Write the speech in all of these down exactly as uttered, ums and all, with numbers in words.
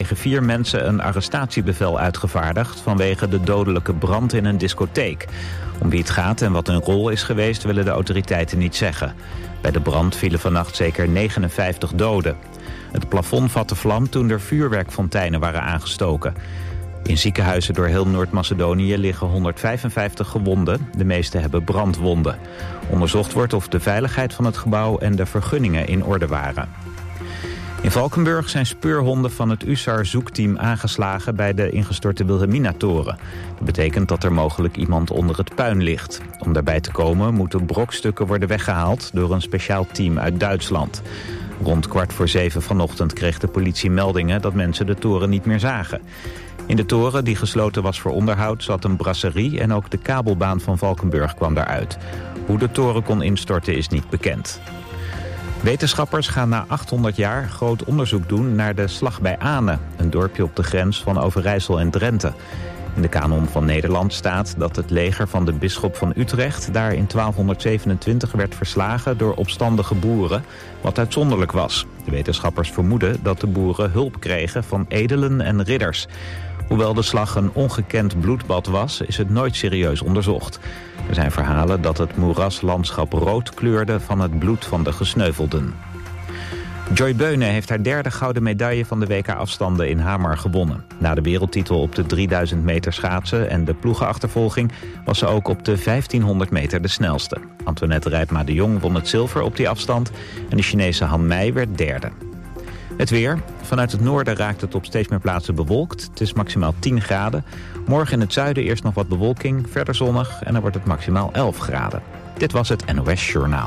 tegen vier mensen een arrestatiebevel uitgevaardigd vanwege de dodelijke brand in een discotheek. Om wie het gaat en wat hun rol is geweest willen de autoriteiten niet zeggen. Bij de brand vielen vannacht zeker negenenvijftig doden. Het plafond vatte vlam toen er vuurwerkfonteinen waren aangestoken. In ziekenhuizen door heel Noord-Macedonië liggen honderdvijfenvijftig gewonden. De meeste hebben brandwonden. Onderzocht wordt of de veiligheid van het gebouw en de vergunningen in orde waren. In Valkenburg zijn speurhonden van het U S A R-zoekteam aangeslagen bij de ingestorte Wilhelmina-toren. Dat betekent dat er mogelijk iemand onder het puin ligt. Om daarbij te komen moeten brokstukken worden weggehaald door een speciaal team uit Duitsland. Rond kwart voor zeven vanochtend kreeg de politie meldingen dat mensen de toren niet meer zagen. In de toren, die gesloten was voor onderhoud, zat een brasserie en ook de kabelbaan van Valkenburg kwam daaruit. Hoe de toren kon instorten is niet bekend. Wetenschappers gaan na achthonderd jaar groot onderzoek doen naar de Slag bij Ane, een dorpje op de grens van Overijssel en Drenthe. In de kanon van Nederland staat dat het leger van de bisschop van Utrecht daar in twaalfhonderdzevenentwintig werd verslagen door opstandige boeren, wat uitzonderlijk was. De wetenschappers vermoeden dat de boeren hulp kregen van edelen en ridders. Hoewel de slag een ongekend bloedbad was, is het nooit serieus onderzocht. Er zijn verhalen dat het moeraslandschap rood kleurde van het bloed van de gesneuvelden. Joy Beunen heeft haar derde gouden medaille van de W K-afstanden in Hamar gewonnen. Na de wereldtitel op de drieduizend meter schaatsen en de ploegenachtervolging was ze ook op de vijftienhonderd meter de snelste. Antoinette Rijpma de Jong won het zilver op die afstand en de Chinese Han Mei werd derde. Het weer. Vanuit het noorden raakt het op steeds meer plaatsen bewolkt. Het is maximaal tien graden. Morgen in het zuiden eerst nog wat bewolking, verder zonnig en dan wordt het maximaal elf graden. Dit was het N O S Journaal.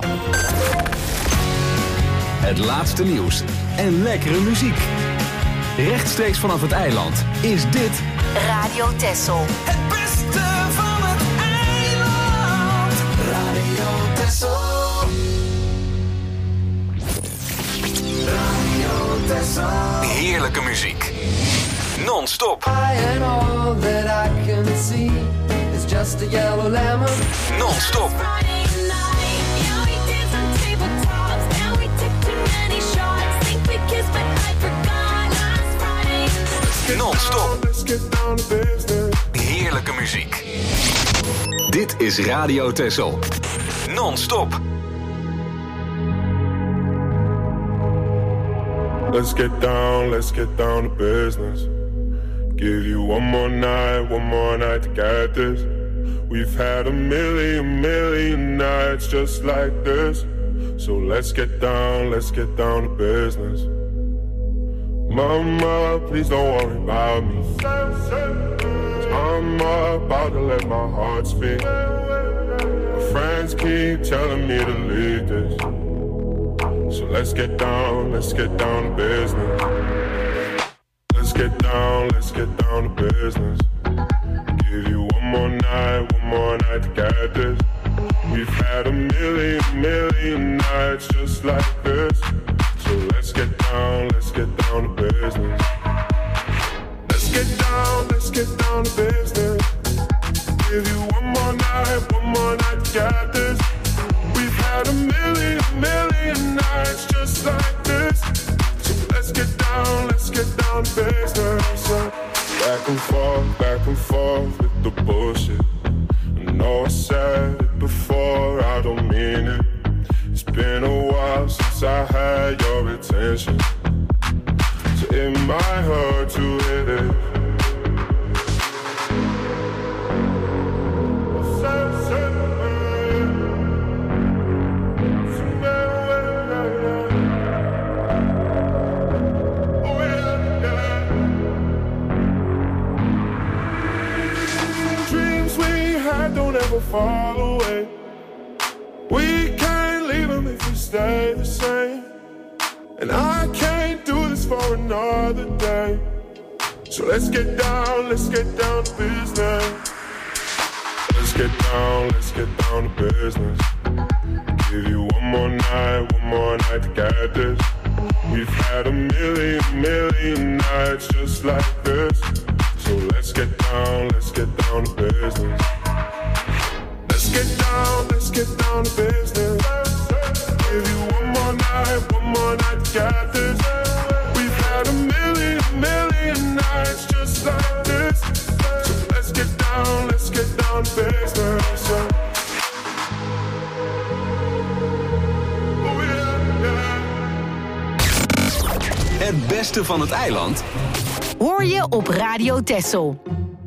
Het laatste nieuws en lekkere muziek. Rechtstreeks vanaf het eiland is dit Radio Texel. Het beste van het eiland. Radio Texel. Radio Texel. heerlijke muziek. Non-stop. Non-stop. Non-stop. Heerlijke muziek. Dit is Radio Texel. Non-stop. Let's get down, let's get down to business. Give you one more night, one more night to get this. We've had a million, million nights just like this. So let's get down, let's get down to business. Mama, please don't worry about me. I'm about to let my heart speak. My friends keep telling me to leave this. So let's get down, let's get down to business. Let's get down, let's get down to business. Give you one more night, one more night to get this. We've had a million, million nights just like this. So let's get down, let's get down to business. Let's get down, let's get down to business. Give you one more night, one more night to get this. We've had a million, million nights just like this. So let's get down, let's get down to business. Back and forth, back and forth with the bullshit. I know I said it before, I don't mean it. It's been a while since I had your attention. So it might hurt to hit it. Don't ever fall away. We can't leave them if we stay the same. And I can't do this for another day. So let's get down, let's get down to business. Let's get down, let's get down to business. Give you one more night, one more night to get this. We've had a million, million nights just like this. So let's get down, let's get down to business. Let's get down, let's get down to business. Give you one more night, one more night to get this. We've had a million, million beste van het eiland hoor je op Radio Texel.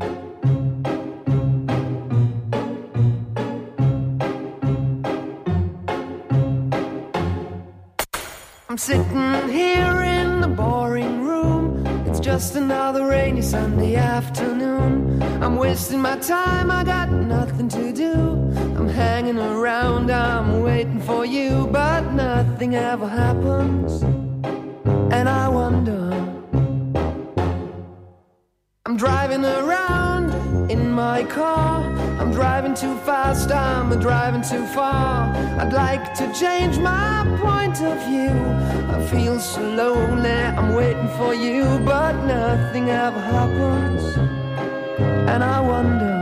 I'm sitting here in the boring room. It's just another rainy Sunday afternoon. I'm wasting my time, I got nothing to do. I'm hanging around, I'm waiting for you, but nothing ever happens. And I wonder, I'm driving around in my car. I'm driving too fast, I'm driving too far. I'd like to change my point of view. I feel so lonely, I'm waiting for you, but nothing ever happens. And I wonder,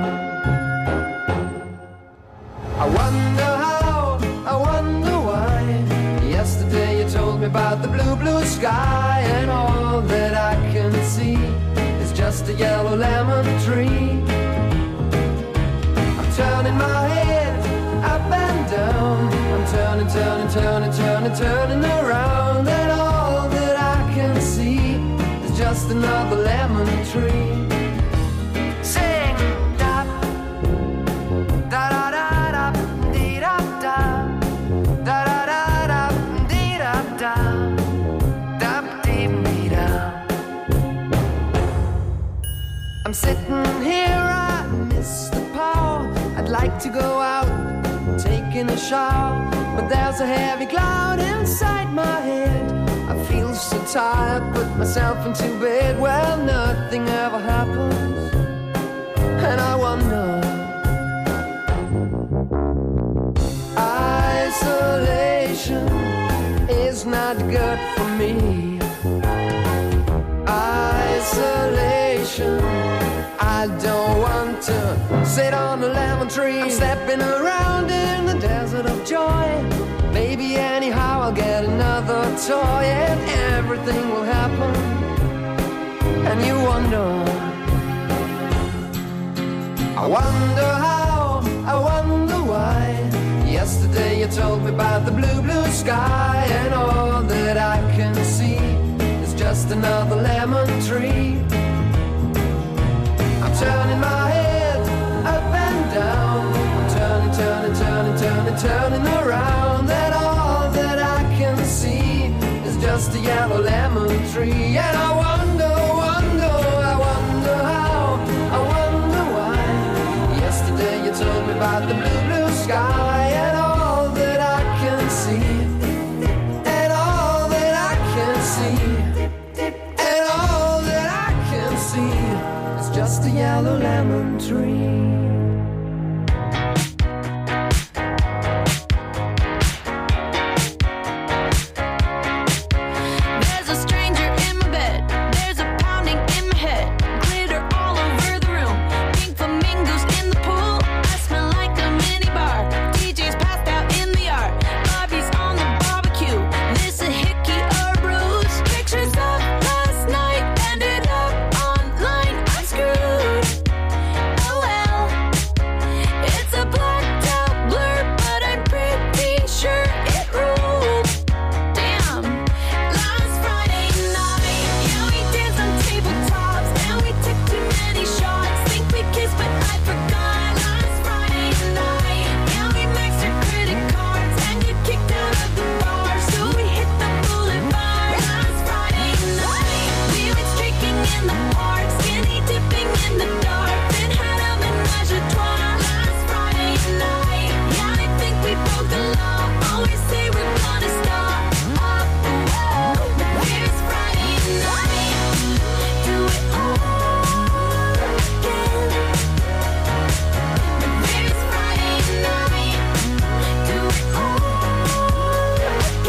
I wonder how, I wonder why. Yesterday you told me about the blue, blue sky, and all that I can see is just a yellow lemon tree. I'm turning my head up and down. I'm turning, turning, turning, turning, turning around, and all that I can see is just another lemon tree. Sing, da, da da da da, dee da da, da da da da, dee da da, da dee dee da. I'm sitting here, I miss the power. I'd like to go out, taking a shower, but there's a heavy cloud inside my head. I feel so tired, put myself into bed. Well, nothing ever happens, and I wonder, isolation is not good for me. Isolation, I don't want to sit on a lemon tree. I'm stepping around in the desert of joy. Maybe anyhow I'll get another toy, and everything will happen. And you wonder, I wonder how, I wonder why. Yesterday you told me about the blue, blue sky, and all that I can see is just another lemon tree. I'm turning my head up and down. I'm turning, turning, turning, turning, turning around, and all that I can see is just a yellow lemon tree. And I wonder, wonder, I wonder how, I wonder why. Yesterday you told me about the blue, blue sky, and all that I can see, and all that I can see, and all that I can see is just a yellow lemon tree.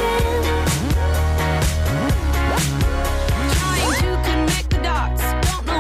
Don't know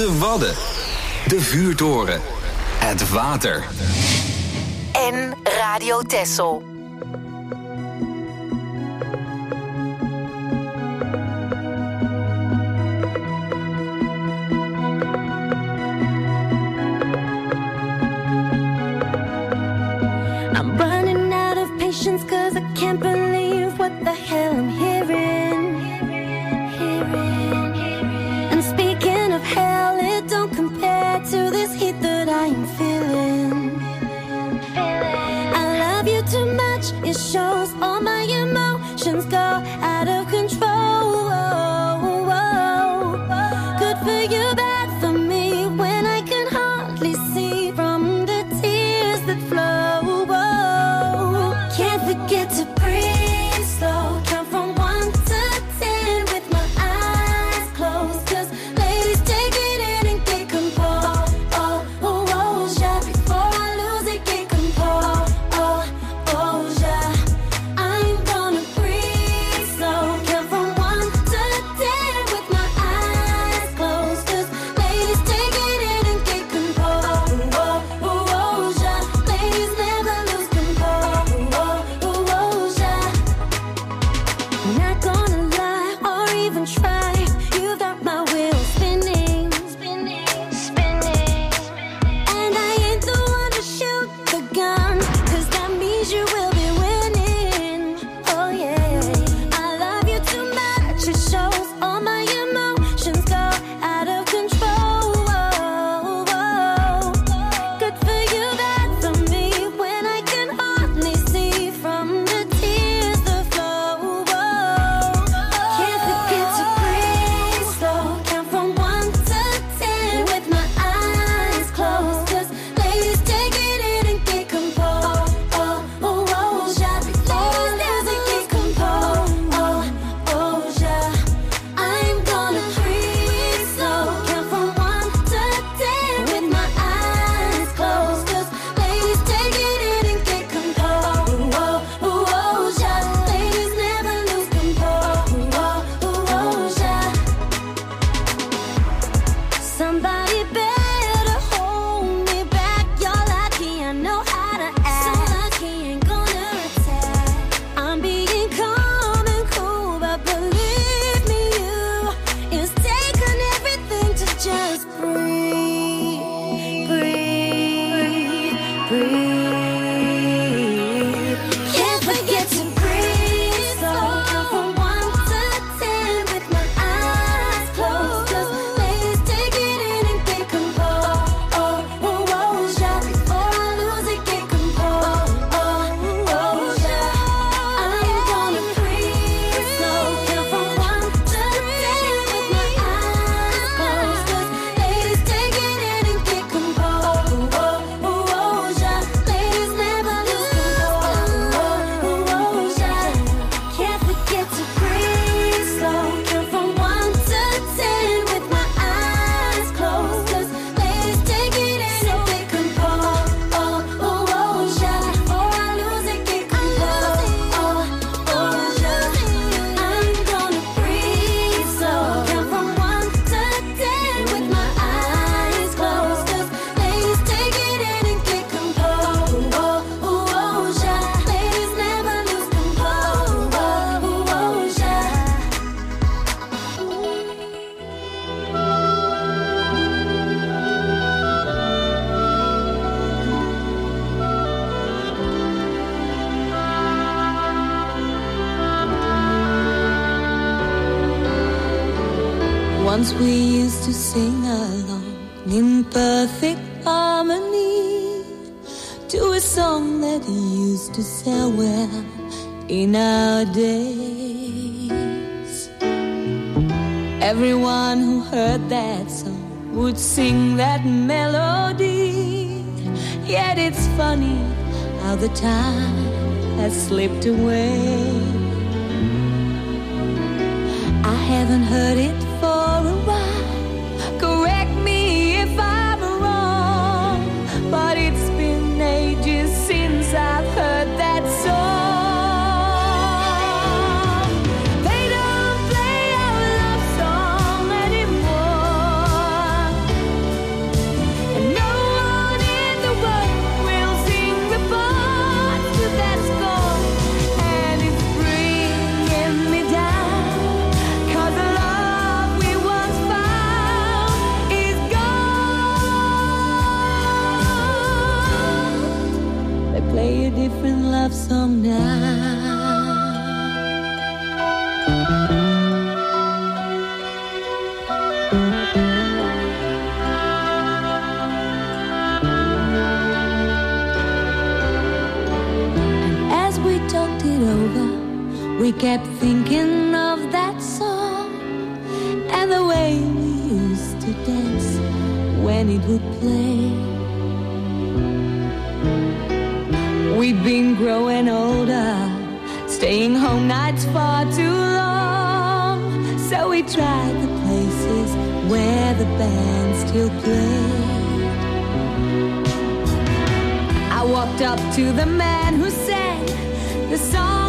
De Wadden. De vuurtoren. Het water. En Radio Texel. I'm running out of patience 'cause I can't believe what the hell I'm hearing. And speaking of hell, it don't compare to this heat that I am feeling. I love you too much, it shows all my emotions go out of control. Good for you, bad for me, when I can hardly see from the tears that flow. Can't forget to breathe slow, count from one to ten with my eyes closed, 'cause ladies take it in and get composed. Oh, oh, oh, yeah, before I lose it, get composed. Oh, oh, yeah, I'm gonna breathe slow, count from one to ten with my eyes closed, 'cause ladies take it in and get composed. Oh, oh, oh, yeah, ladies never lose composed. Oh, oh, oh, yeah. Not gonna lie or even try, you got my wheels spinning, spinning, spinning. And I ain't the one to shoot the gun, 'cause that means you will be winning. Oh yeah, I love you too much, it shows all my emotions go out of control. Good for you, bad for me, when I can hardly see from the tears that flow. Can't forget to breathe slow, count from one to ten with my eyes closed, 'cause ladies take it in and get composed. Oh, oh, oh, yeah, before I lose it, get composed. Oh, oh, yeah, I'm gonna breathe slow, count from one to ten with my eyes closed, 'cause ladies take it in and get composed. Oh, oh, oh, yeah, ladies never lose composed. Oh, oh, oh, yeah. Somebody better hold me back. You're lucky I know how to act. So lucky ain't gonna attack. I'm being calm and cool, but believe me, you, it's taken everything to just breathe, breathe, breathe. Can't forget to breathe slow, count from one to ten with my eyes closed, 'cause ladies take it in and get composed. Oh, oh, oh, yeah, before I lose it, get composed. Oh, oh, yeah, I'm gonna breathe slow, count from one to ten with my eyes closed, 'cause ladies take it in and get composed. Oh, oh, oh, yeah, ladies never lose composed. Oh, oh, oh, yeah, can't forget to breathe slow, count from one to ten with my eyes closed, 'cause ladies take it in and get composed. Oh, oh, oh, yeah, before I lose it, get composed. Oh, oh, yeah, I'm gonna breathe slow, count from one to ten with my eyes closed, 'cause ladies take it in and get composed. Oh, oh, oh, yeah, ladies never lose composed. Oh, oh, oh, yeah. Once we used to sing along in perfect harmony to a song that used to sell well in our days. Everyone who heard that song would sing that melody. Yet it's funny how the time has slipped away. I haven't heard it for a while. Correct me if I'm wrong, but it's been ages since I've heard that song. They don't play our love song anymore. play a different love song now. We kept thinking of that song and the way we used to dance when it would play. We'd been growing older, staying home nights far too long, so we tried the places where the band still played. I walked up to the man who sang the song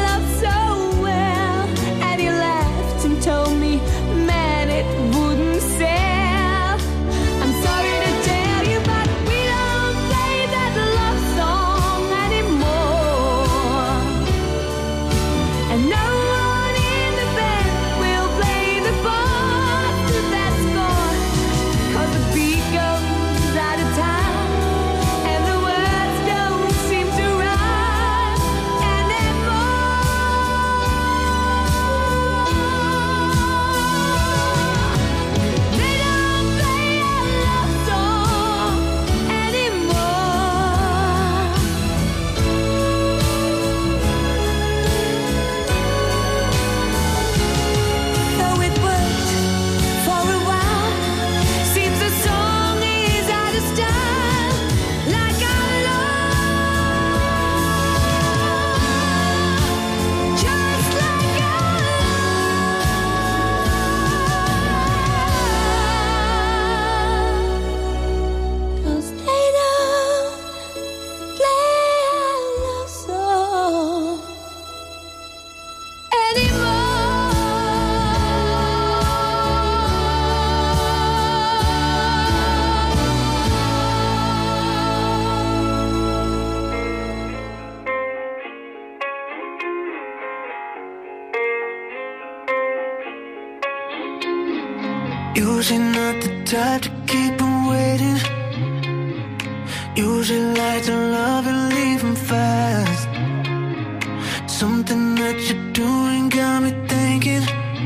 and told me, man, it wouldn't sell. I'm sorry to tell you, but we don't play that love song anymore. And no one in the band will play the part to that score, 'cause the beat goes out of time and the words don't seem to rhyme anymore. Usually not the type to keep them waiting. Usually like to love and leave them fast. Something that you're doing got me thinking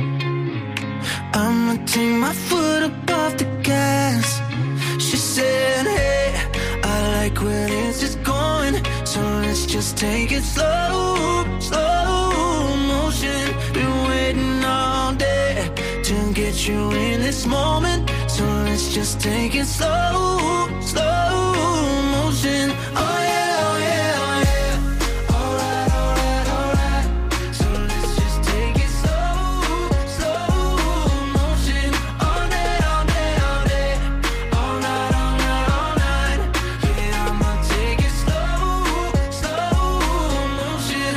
I'ma take my foot up off the gas. She said, hey, I like where this is going, so let's just take it slow, slow motion. Been waiting all day to get you in this moment, so let's just take it slow, slow motion. Oh yeah, oh yeah, oh yeah. Alright, alright, alright. So let's just take it slow, slow motion. All day, all day, all day. All night, all night, all night. Yeah, I'ma take it slow, slow motion.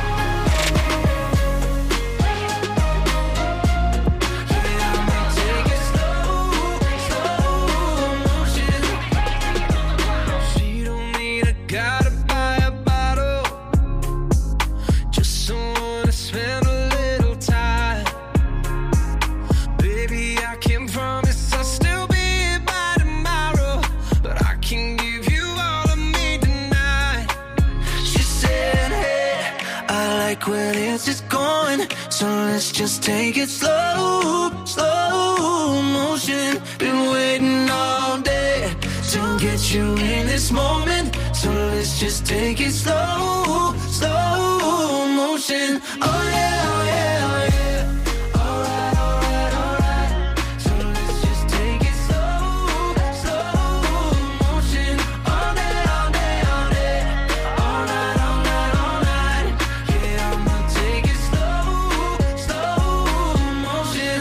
Where this is going, so let's just take it slow, slow motion. Been waiting all day to get you in this moment, so let's just take it slow, slow motion. Oh yeah, oh yeah, oh yeah. Alright, alright, alright. So let's just take it slow, slow motion. All day, all day, all day. All night, all night, all night. Yeah, I'ma take it slow, slow motion.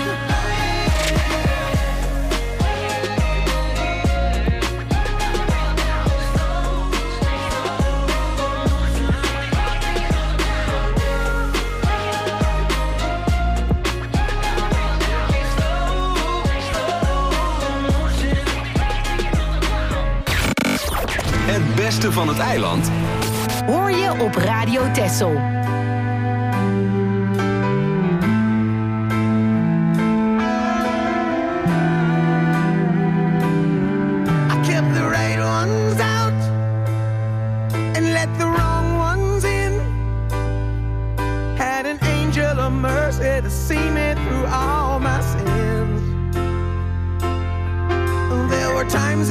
Het beste van het eiland Hoor je op Radio Texel. I kept the right ones out and let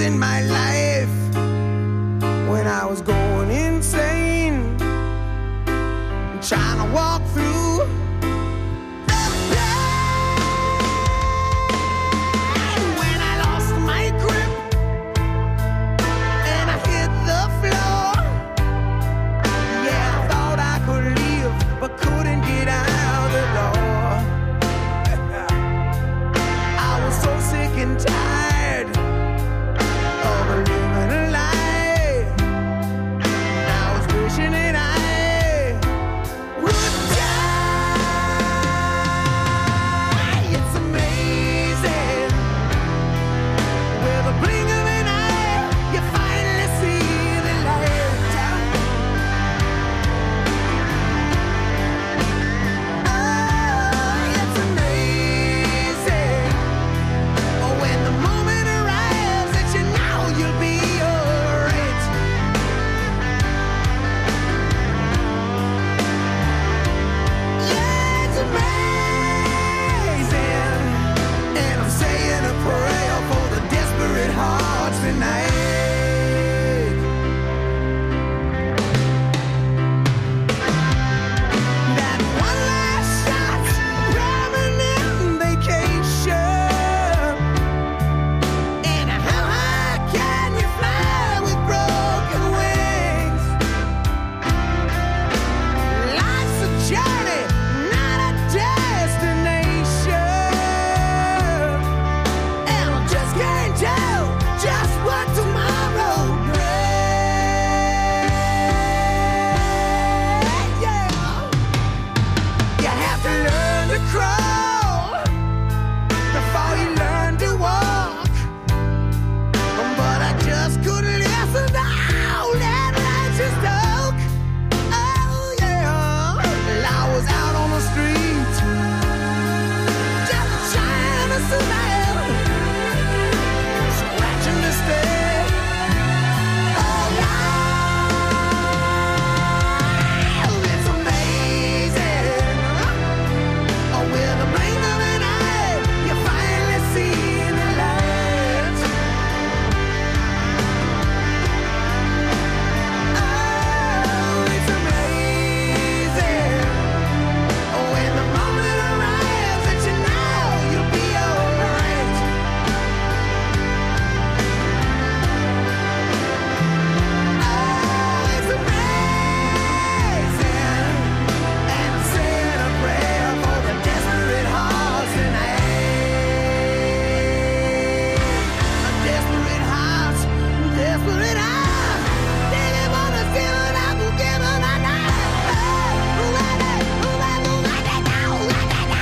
in my life when I was going insane, trying to walk through the pain. When I lost my grip and I hit the floor, yeah, I thought I could leave, but couldn't get out the door. I was so sick and tired of living a lie. I was wishing that I would die. It's amazing. With a blink of an eye, you finally see the light. Oh, it's amazing. Oh, when the moment arrives that you know you'll be alright. Yeah, it's amazing. And I'm saying a prayer for the desperate hearts tonight. That one last shot, permanent vacation. And how high can you fly with broken wings? Life's a journey, not a destination. And I just can't tell just what tomorrow brings. Yeah. You have to learn to crawl before you learn to walk. But I just couldn't listen to all that righteous talk. Oh yeah, well, I was out on the street, just trying to survive, scratching the stay. Oh yeah, it's amazing. Oh, with a blink of an eye, you finally see the light. Oh, it's amazing. Oh, when the moment arrives that you know you'll be alright. Oh, it's amazing. And I'm saying a prayer for the desperate hearts tonight. Desperate hearts, desperate hearts. They live on the feeling I will give them a night. Oh, ooh, I know, ooh, I know, I know, I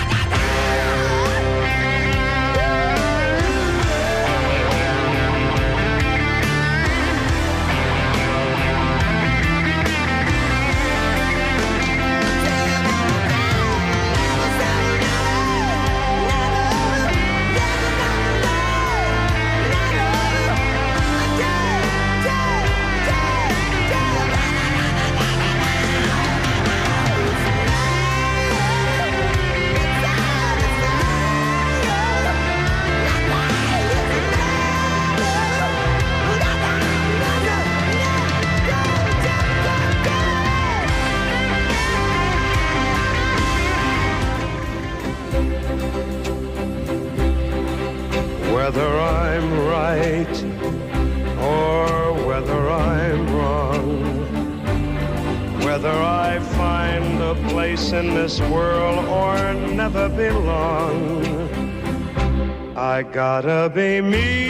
Whether I'm right or whether I'm wrong, whether I find a place in this world or never belong, I gotta be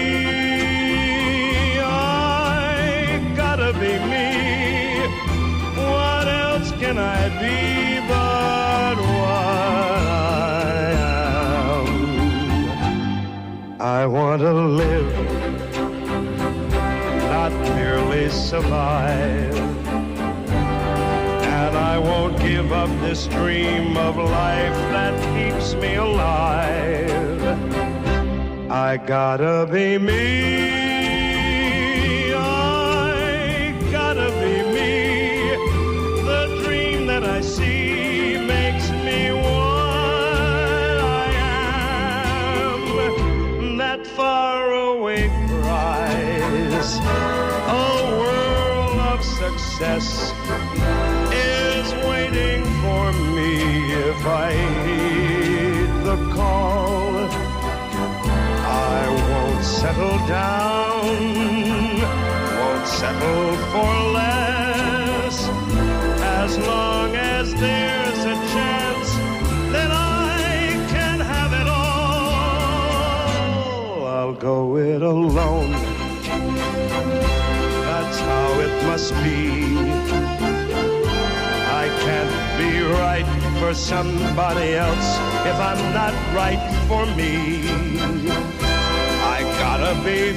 me, I gotta be me. What else can I be but what I am? I want to live, not merely survive. And I won't give up this dream of life that keeps me alive. I gotta be me, I gotta be me. The dream that I see makes me what I am. That faraway pride success is waiting for me if I heed the call. I won't settle down, won't settle for less, as long as there's a chance that I can have it all. I'll go it alone, that's how it must be. I can't be right for somebody else if I'm not right for me. I gotta be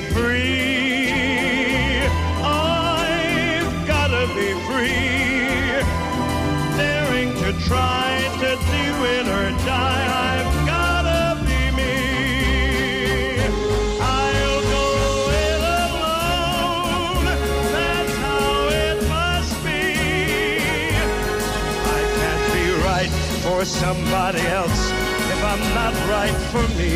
free, I've gotta be free, daring to try to do it or die. I've gotta be me. I'll go it alone, that's how it must be. I can't be right for somebody else if I'm not right for me.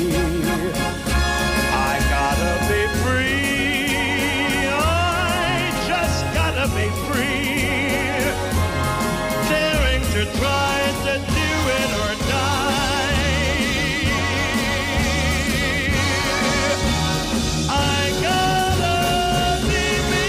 I gotta be free, I just gotta be free, daring to try to do it or die. I gotta be me.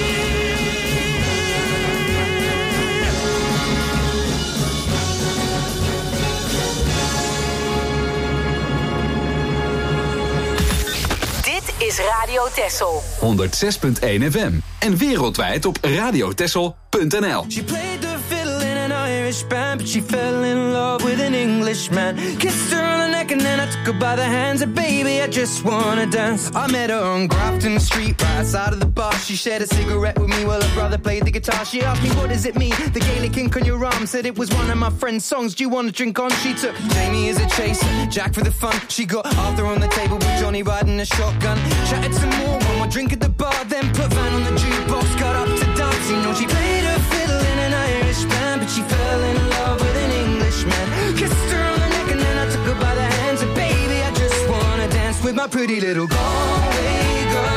Dit is Radio Texel. honderd zes punt één F M en wereldwijd op radiotexel punt n l. She played the fiddle in an Irish band, but she fell in love with an Englishman. Kissed her on the neck and then I took her by the hands. And baby, I just wanna dance. I met her on Grafton Street, right outside of the bar. She shared a cigarette with me while her brother played the guitar. She asked me, what does it mean? The Gaelic ink on your arm. Said it was one of my friend's songs. Do you want to drink on? She took Jamie as a chaser, Jack for the fun. She got Arthur on the table with Johnny riding a shotgun. Chatted some more, one more drink at the bar. Then put Van on the jukebox, got up to dance. You know she played her fiddle in an Irish band, but she fell in love with an Englishman. Kissed her on the neck and then I took her by the hands. And baby, I just wanna dance with my pretty little Galway girl.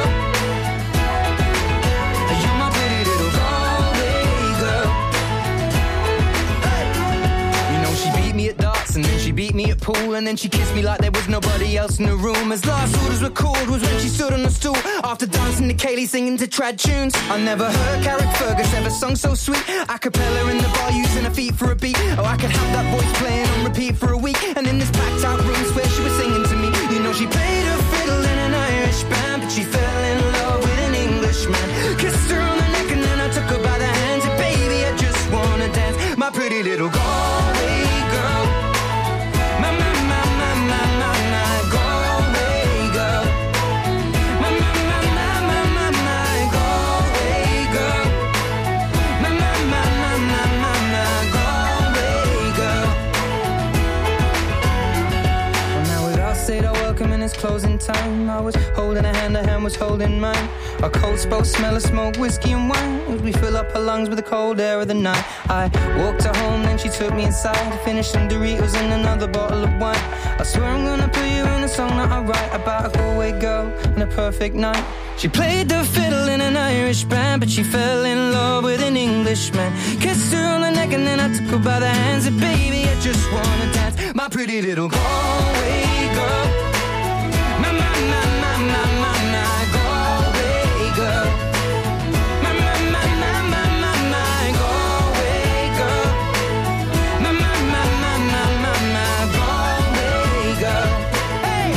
You're my pretty little Galway girl. Hey. You know she beat me at darts and then she beat me at pool, and then she kissed me like there was nobody else in the room. As last orders were called was when she stood on the stool after dancing to Kaylee singing to trad tunes. I never heard Carrick Fergus ever sung so sweet. A cappella in the bar using her feet for a beat. Oh, I could have that voice playing on repeat for a week. And in this packed out room where she was singing to me. You know she played her fiddle in an Irish band, but she fell in love with an Englishman. Kissed her on the neck and then I took her by the hands. And baby, I just wanna dance, my pretty little Galway girl. My, my, my, my, my, my, my Galway girl. My, my, my, my, my, my, my Galway girl. My, my, my, my, my, my, my Galway girl. Well, now we'd all said our welcome and it's closing time. I was holding a hand, her hand was holding mine. Our coats both smell of smoke, whiskey and wine, as we fill up her lungs with the cold air of the night. I walked her home, then she took me inside, finished some Doritos and another bottle of wine. I swear I'm gonna put you in a song that I write about a Galway girl and a perfect night. She played the fiddle in an Irish band, but she fell in love with an Englishman. Kissed her on the neck and then I took her by the hands. And baby, I just wanna dance, my pretty little Galway girl. My, my, my, my, my, my, my Galway girl. My, my, my, my, my, my, my Galway girl. My, my, my, my, my, my, my Galway girl. Hey!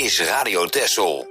is Radio Texel.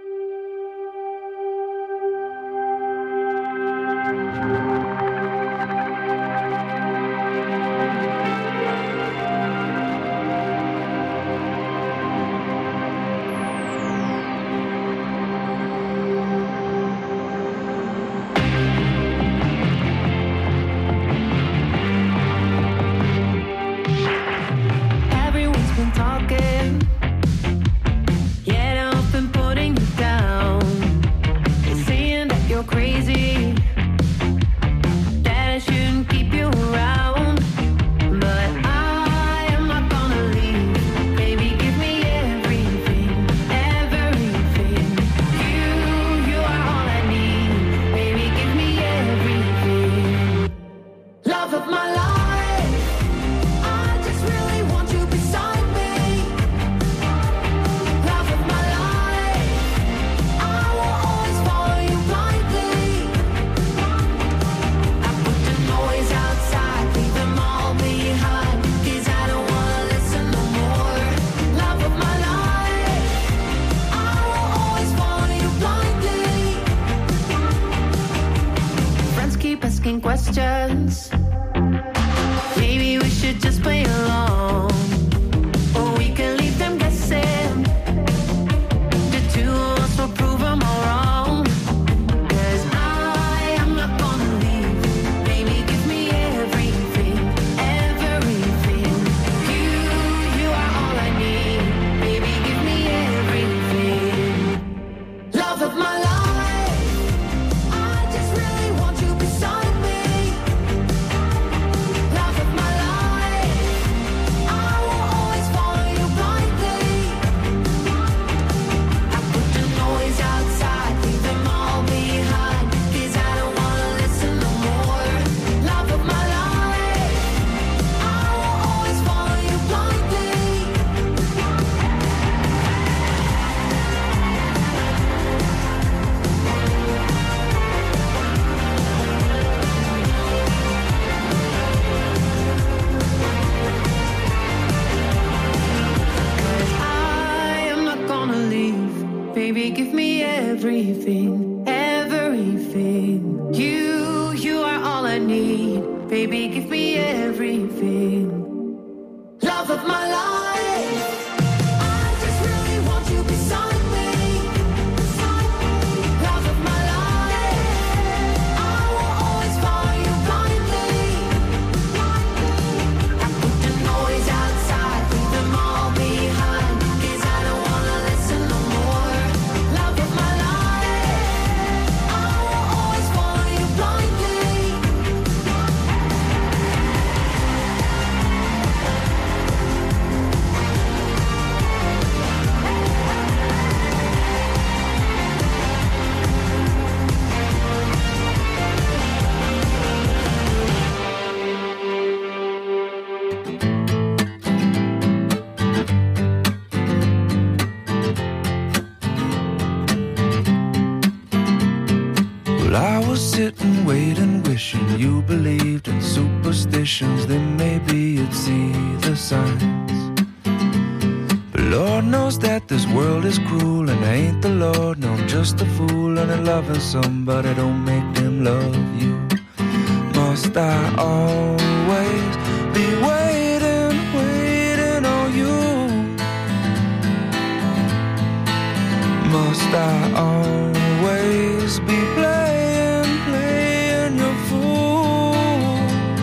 Questions. Maybe we should just play along, or we can leave them guessing. The two of us will prove them all wrong. 'Cause I am not gonna leave. Baby, give me everything, everything. You, you are all I need. Baby, give me everything. Love of my life. Baby, give me everything, everything. You, you are all I need. Baby, give me everything. Love of my life. I just really want you beside me. Love of my life. I will always follow you blindly. I put the noise outside, leave them all behind. 'Cause I don't wanna listen no more. Love of my life. I will always follow you blindly. I was sitting, waiting, wishing you believed in superstitions. Then maybe you'd see the signs. But Lord knows that this world is cruel, and I ain't the Lord, no, I'm just a fool. And I'm loving somebody, don't make them love you. Must I always be waiting, waiting on you? Must I always be playing, playing your fool?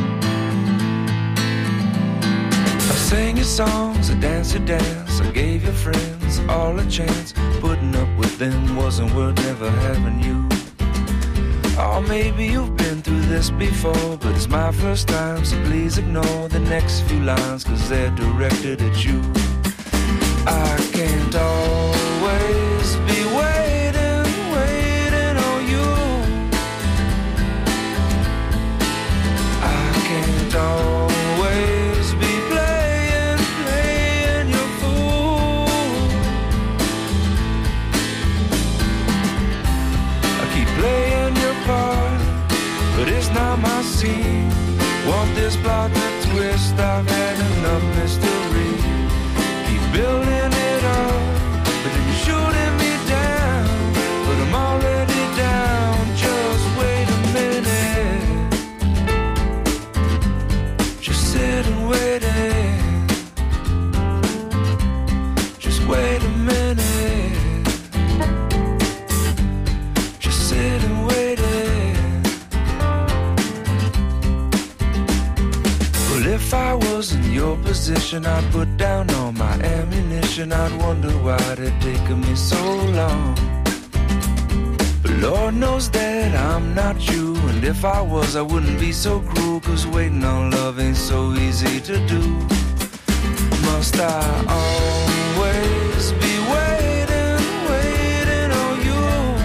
I sang your songs, I danced your dance, I gave your friends all a chance. Putting up with them wasn't worth never having you. Or maybe you've been through this before, but it's my first time, so please ignore the next few lines, 'cause they're directed at you. I can't always be waiting, waiting on you. I can't always be playing, playing your fool. I keep playing your part, but it's not my scene. Want this plot to twist, I've had enough mystery. mission, I'd put down all my ammunition. I'd wonder why it taken me so long. But Lord knows that I'm not you, and if I was, I wouldn't be so cruel, 'cause waiting on love ain't so easy to do. Must I always be waiting, waiting on you?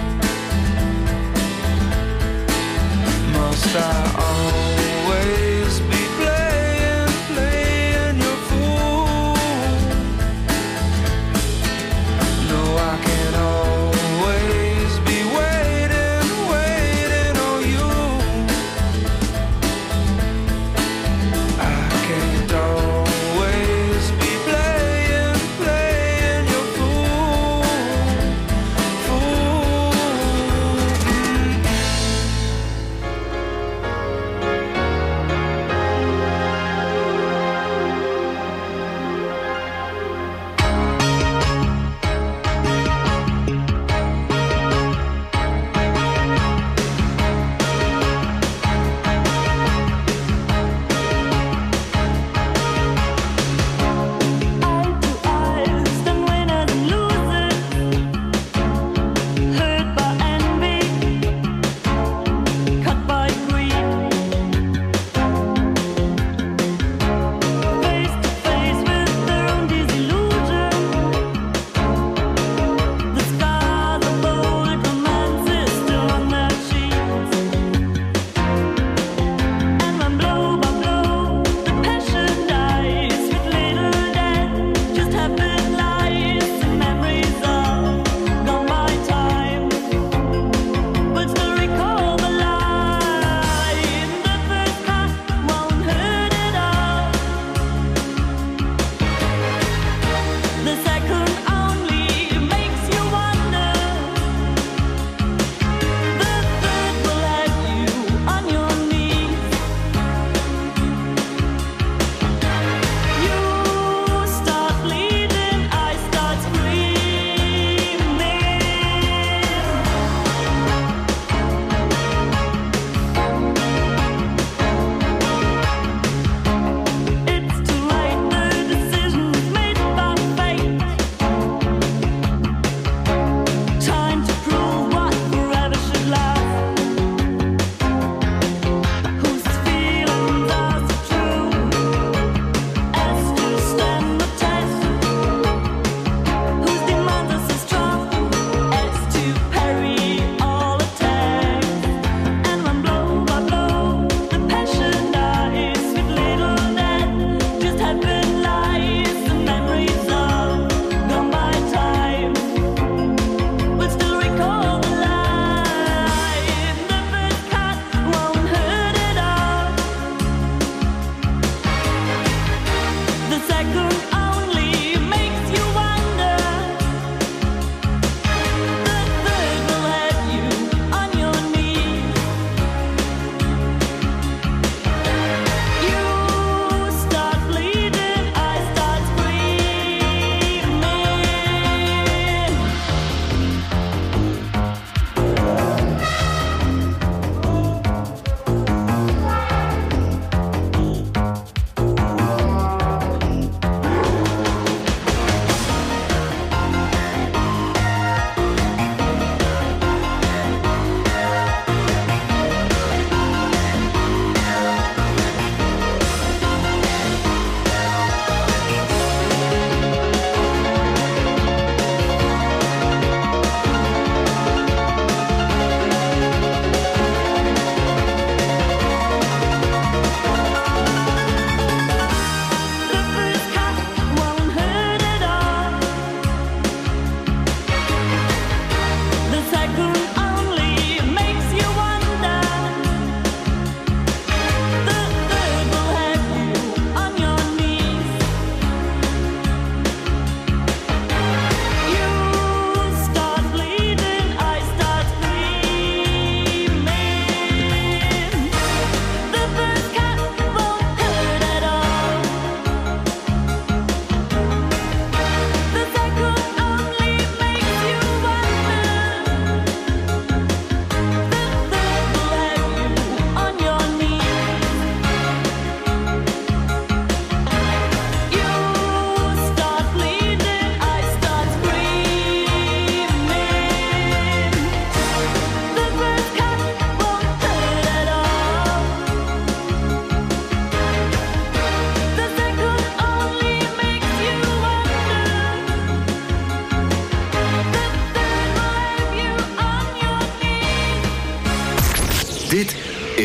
Must I always be playing, playing your fool? No, I can't always be waiting, waiting on you. I can't always be playing.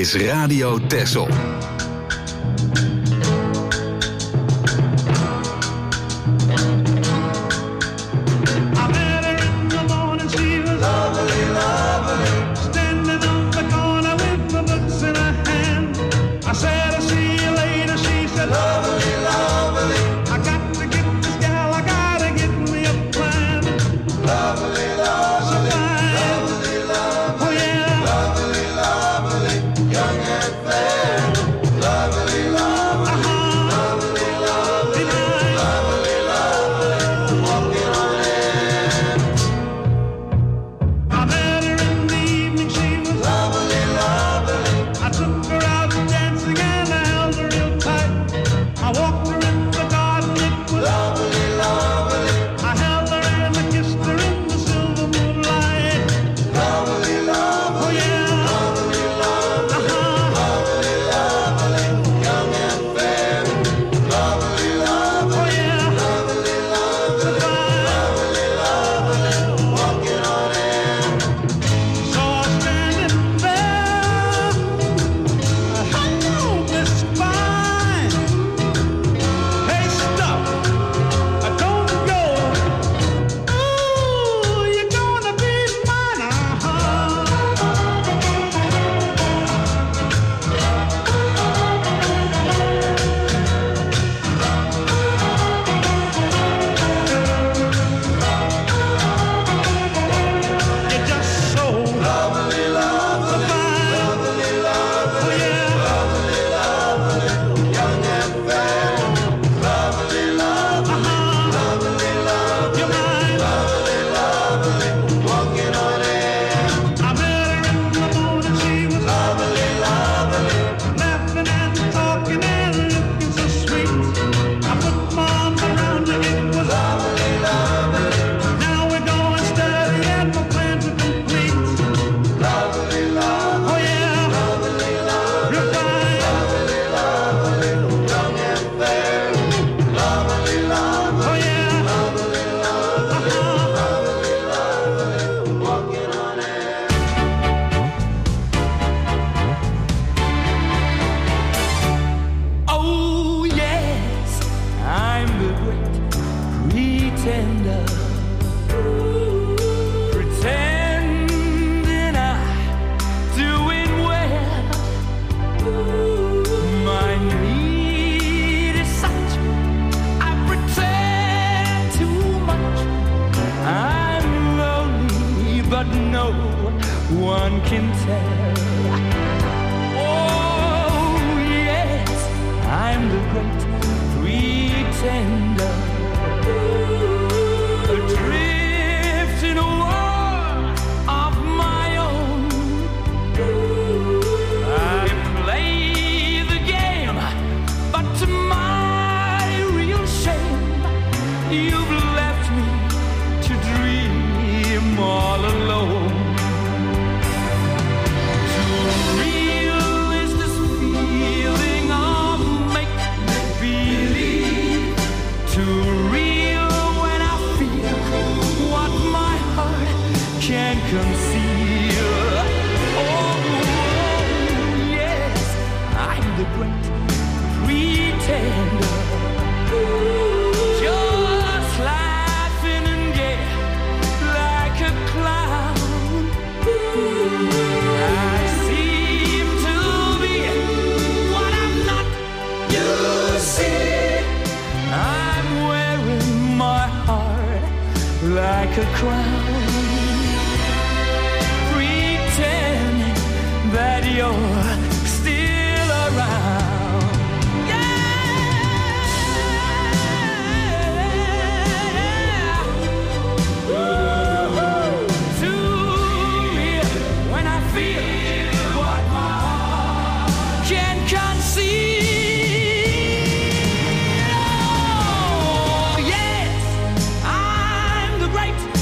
is Radio Texel.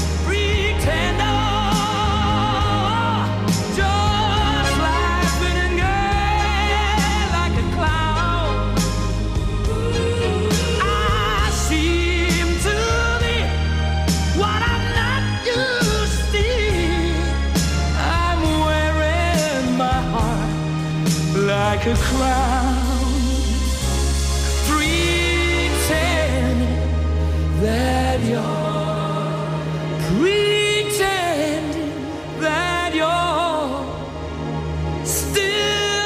Just laughing like a cloud, pretend that you're, pretend that you're still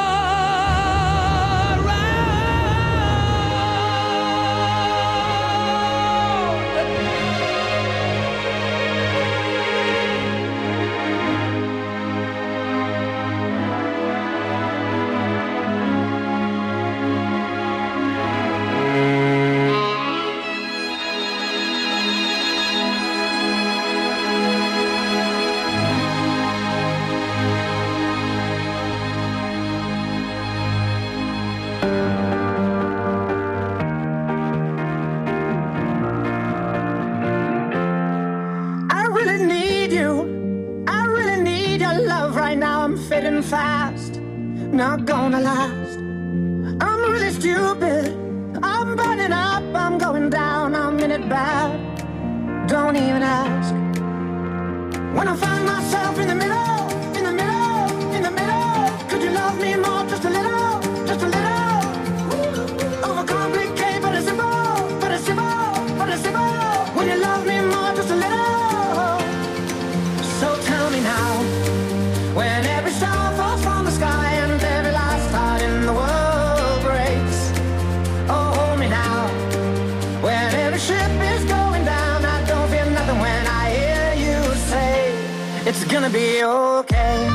fast, not gonna last. I'm really stupid, I'm burning up, I'm going down, I'm in it bad. Don't even ask. When I find myself in the middle, in the middle, in the middle, could you love me more, just a little, just a little? Overcomplicate, but it's simple, but it's simple, but it's simple. When you love me more, just a little. So tell me now, when every star falls from the sky and every last heart in the world breaks. Oh, hold me now. When every ship is going down, I don't feel nothing when I hear you say, it's gonna be okay.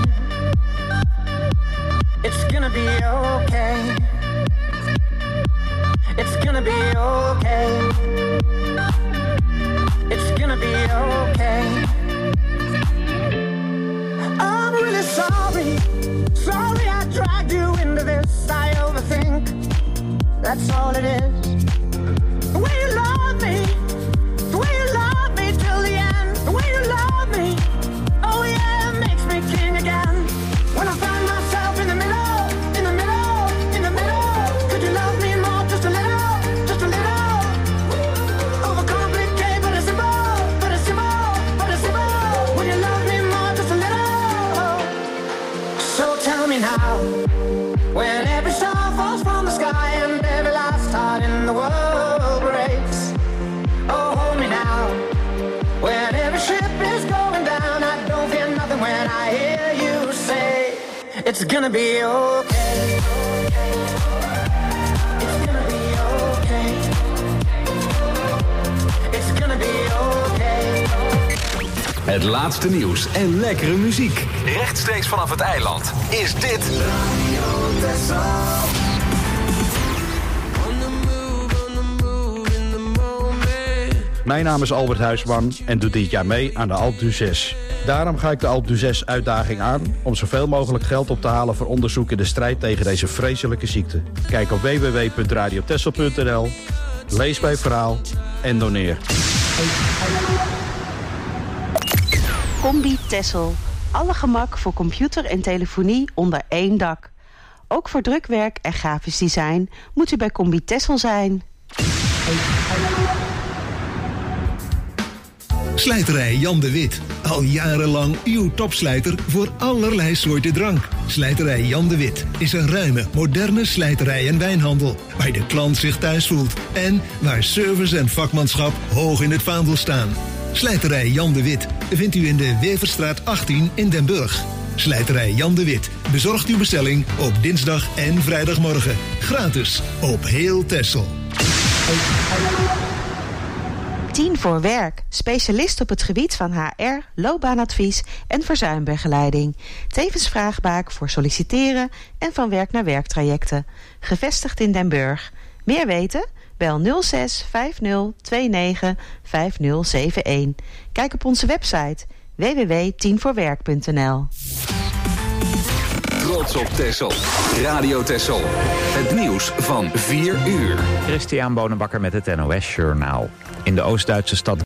It's gonna be okay. It's gonna be okay. It's gonna be okay. I'm really sorry, sorry I dragged you into this. I overthink, that's all it is. The way you love me, the way you love me till the end. The way you love me, oh yeah, it makes me king again. When I find myself in the middle, in the middle, in the middle, could you love me more, just a little, just a little? Overcomplicate, but it's simple, but it's simple, but it's simple. When you love me more, just a little. So tell me now, when every star falls from the sky and every last heart in the world breaks. Oh, hold me now, when every ship is going down, I don't feel nothing when I hear you say, it's gonna be okay. It's gonna be okay. It's gonna be okay. Het laatste nieuws en lekkere muziek. Rechtstreeks vanaf het eiland is dit Radio Texel. Mijn naam is Albert Huisman en doe dit jaar mee aan de Alpe d'Huez. Daarom ga ik de Alpe d'Huez uitdaging aan om zoveel mogelijk geld op te halen voor onderzoek in de strijd tegen deze vreselijke ziekte. Kijk op w w w punt radio texel punt n l, lees mijn verhaal en doneer. Combi Texel. Alle gemak voor computer en telefonie onder één dak. Ook voor drukwerk en grafisch design moet u bij Combi Texel zijn. Slijterij Jan de Wit. Al jarenlang uw topslijter voor allerlei soorten drank. Slijterij Jan de Wit is een ruime, moderne slijterij en wijnhandel, waar de klant zich thuis voelt en waar service en vakmanschap hoog in het vaandel staan. Slijterij Jan de Wit vindt u in de Weverstraat achttien in Den Burg. Slijterij Jan de Wit bezorgt uw bestelling op dinsdag en vrijdagmorgen. Gratis op heel Texel. tien voor werk. Specialist op het gebied van H R, loopbaanadvies en verzuimbegeleiding. Tevens vraagbaak voor solliciteren en van werk naar werktrajecten. Gevestigd in Den Burg. Meer weten? Bel nul zes vijf nul twee negen vijf nul zeven een. Kijk op onze website w w w punt tien voor werk punt n l. Trots op Texel. Radio Texel. Het nieuws van vier uur. Christian Bonenbakker met het N O S Journaal. In de Oost-Duitse stad